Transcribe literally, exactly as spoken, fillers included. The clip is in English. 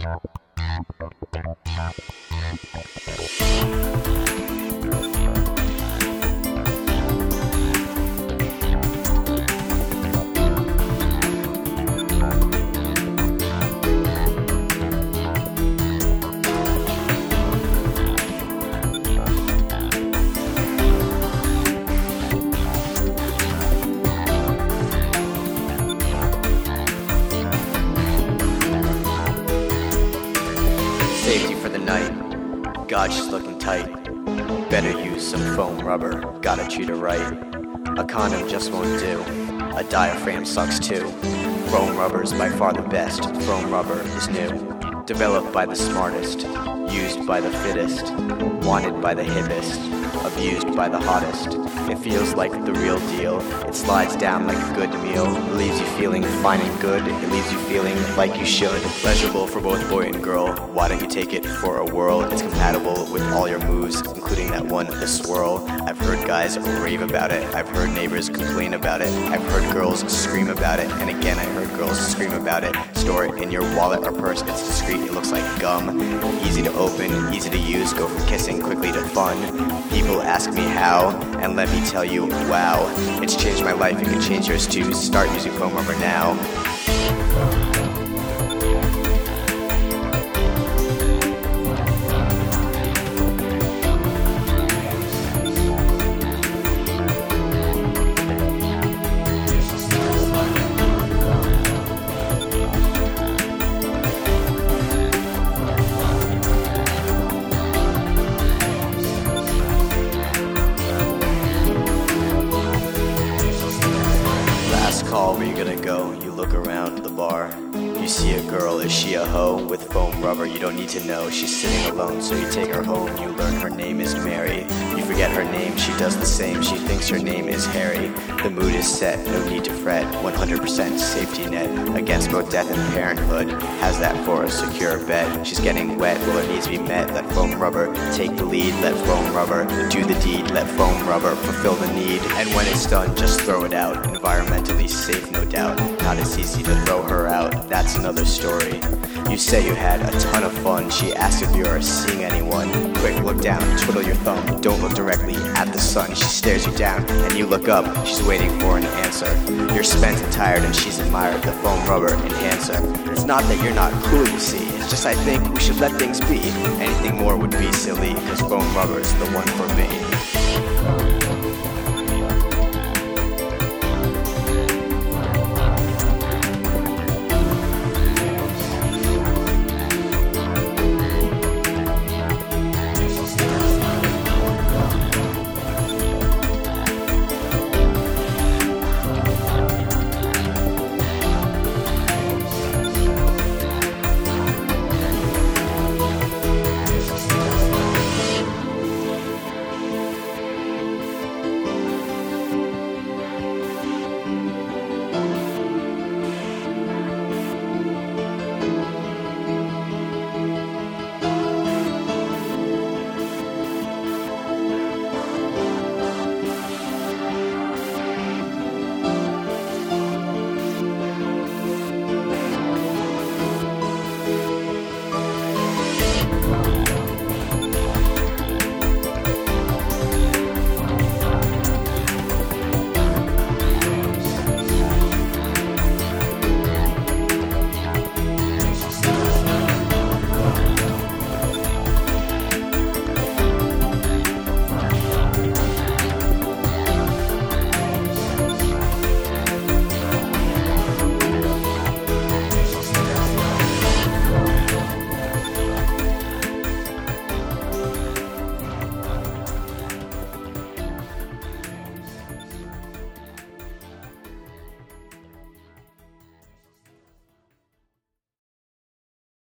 Safety for the night. God, she's looking tight. Better use some foam rubber. Gotta treat her right. A condom just won't do. A diaphragm sucks too. Foam rubber's by far the best. Foam rubber is new. Developed by the smartest. Used by the fittest. Wanted by the hippest. Abused by the hottest. It feels like the real deal. It slides down like a good meal. It leaves you feeling fine and good. It leaves you feeling like you should. Pleasurable for both boy and girl. Why don't you take it for a whirl? It's compatible with all your moves, including that one, the swirl. I've heard guys rave about it. I've heard neighbors complain about it. I've heard girls scream about it. And again, I heard girls scream about it. Store it in your wallet or purse. It's discreet. It looks like gum. Easy to open, easy to use. Go from kissing quickly to fun. People ask me how, and let me tell you, wow, it's changed my life. It can change yours too. Start using foam rubber now. Call, where you gonna go? You look around the bar. You see a girl, is she a hoe? With foam rubber, you don't need to know. She's sitting alone, so you take her home. You learn her name is Mary. You forget her name, she does the same. She thinks her name is Harry. The mood is set, no need to fret. one hundred percent safety net against both death and parenthood. Has that for a secure bet. She's getting wet, well it needs to be met. Let foam rubber take the lead. Let foam rubber do the deed. Let foam rubber fulfill the need. And when it's done, just throw it out. Environmentally safe, no doubt. Not as easy to throw her out. That's another story. You say you had a ton of fun. She asks if you're seeing anyone. Quick, look down, twiddle your thumb. Don't look directly at the sun. She stares you down, and you look up. She's waiting for an answer. You're spent and tired, and she's admired the foam rubber enhancer. It's not that you're not cool, you see. It's just I think we should let things be. Anything more would be silly, cause foam rubber's the one for me.